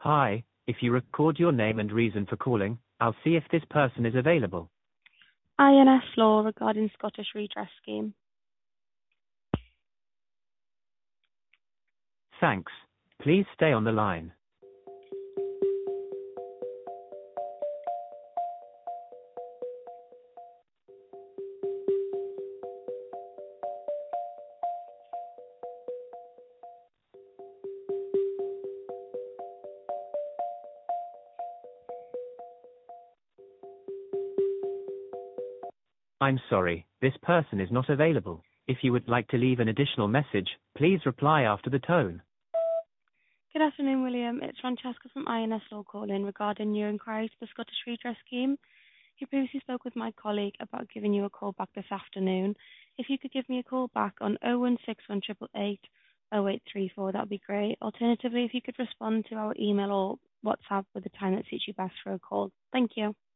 Hi, if you record your name and reason for calling, I'll see if this person is available. INS law regarding Scottish redress scheme. Thanks. Please stay on the line. I'm sorry, this person is not available. If you would like to leave an additional message, please reply after the tone. Good afternoon, William. It's Francesca from INS law calling regarding your inquiry to the Scottish redress scheme. You previously spoke with my colleague about giving you a call back this afternoon. If you could give me a call back on 0161888 0834, that would be great. Alternatively, if you could respond to our email or WhatsApp with the time that suits you best for a call. Thank you.